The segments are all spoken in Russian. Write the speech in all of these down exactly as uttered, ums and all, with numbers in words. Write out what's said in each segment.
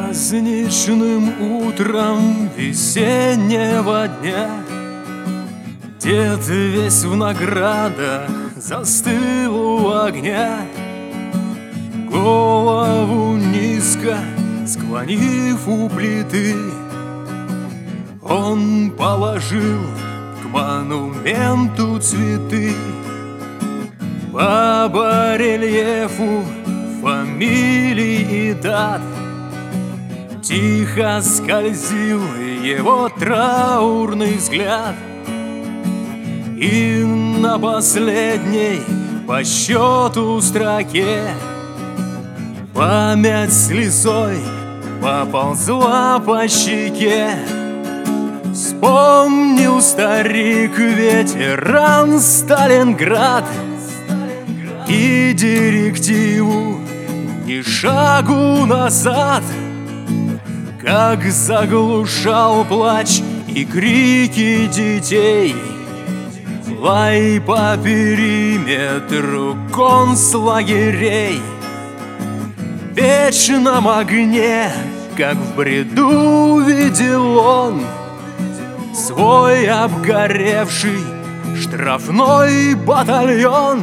Праздничным утром весеннего дня дед весь в наградах застыл у огня, голову низко склонив у плиты. Он положил к монументу цветы, по барельефу фамилий и дат тихо скользил его траурный взгляд. И на последней по счету строке память слезой поползла по щеке. Вспомнил старик ветеран Сталинград и директиву ни шагу назад, как заглушал плач и крики детей лай по периметру концлагерей. В вечном огне, как в бреду, видел он свой обгоревший штрафной батальон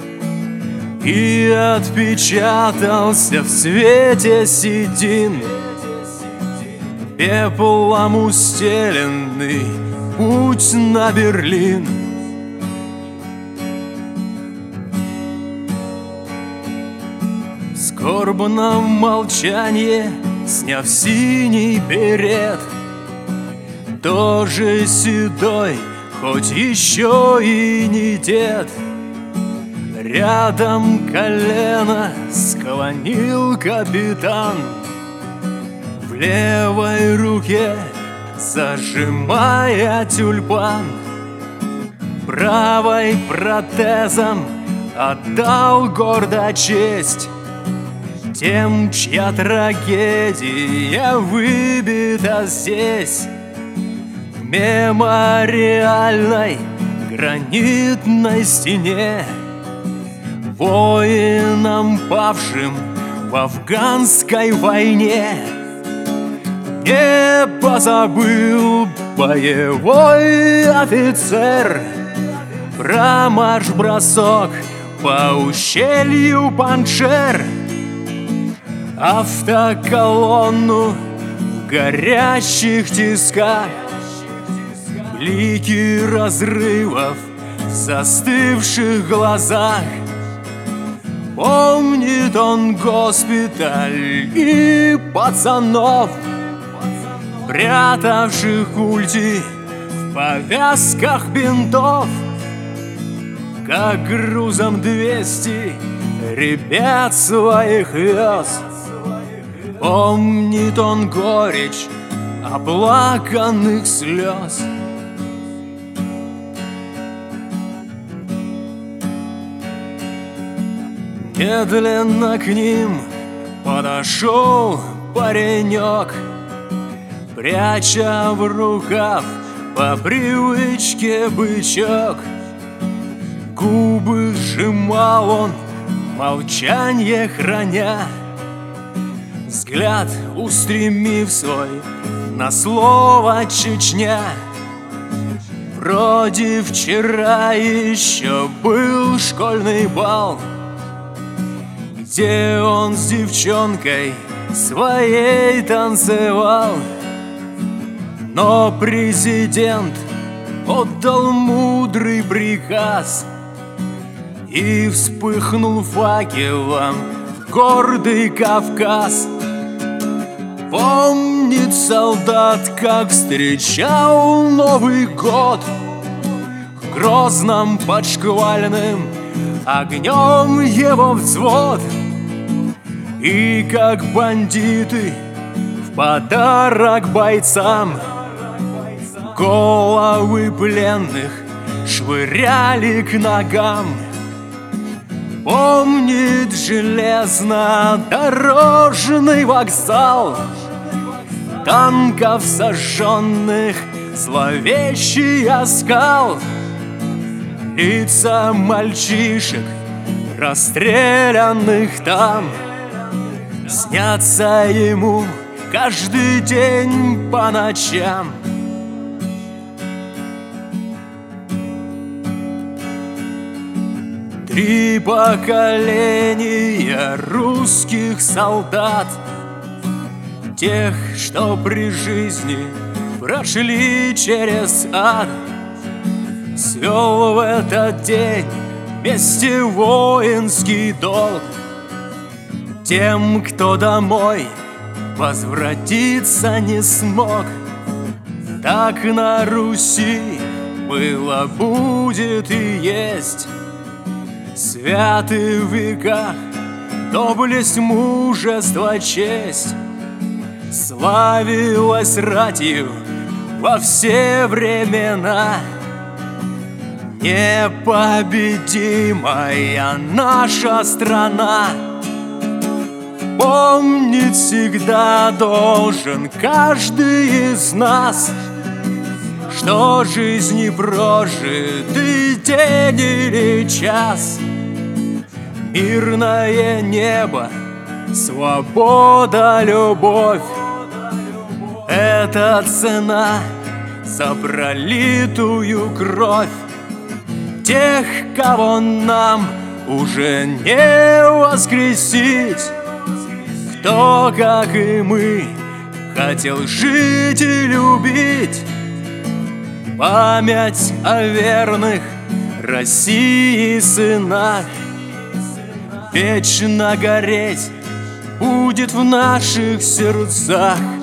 и отпечатался в свете седин, пеплом устеленный путь на Берлин. В скорбном молчании, сняв синий берет, тоже седой, хоть еще и не дед, рядом колено склонил капитан, в левой руке зажимая тюльпан, правой протезом отдал гордо честь тем, чья трагедия выбита здесь, в мемориальной гранитной стене, воинам, павшим в афганской войне. Не позабыл боевой офицер про марш-бросок по ущелью Паншер, автоколонну в горящих тисках, блики разрывов в застывших глазах. Помнит он госпиталь и пацанов, прятавших культи в повязках бинтов, как грузом двести ребят своих вез. Помнит он горечь оплаканных слез. Медленно к ним подошел паренек, пряча в рукав по привычке бычок. Губы сжимал он, молчанье храня, взгляд устремив свой на слово Чечня. Вроде вчера еще был школьный бал, где он с девчонкой своей танцевал, но президент отдал мудрый приказ, и вспыхнул факелом гордый Кавказ. Помнит солдат, как встречал Новый год, грозным под шквальным огнем его взвод, и как бандиты в подарок бойцам головы пленных швыряли к ногам. Помнит железнодорожный вокзал, танков сожженных зловещий оскал, лица мальчишек, расстрелянных там. Снятся ему каждый день по ночам. Три поколения русских солдат, тех, что при жизни прошли через ад, свел в этот день вместе воинский долг. Тем, кто домой возвратиться не смог, так на Руси было, будет и есть. Святы в веках доблесть, мужество, честь, славилась ратью во все времена. Непобедимая наша страна, помнить всегда должен каждый из нас, что жизни прожитый день или час. Мирное небо, свобода, любовь — это цена за пролитую кровь тех, кого нам уже не воскресить, кто, как и мы, хотел жить и любить. Память о верных России сынах вечно гореть будет в наших сердцах.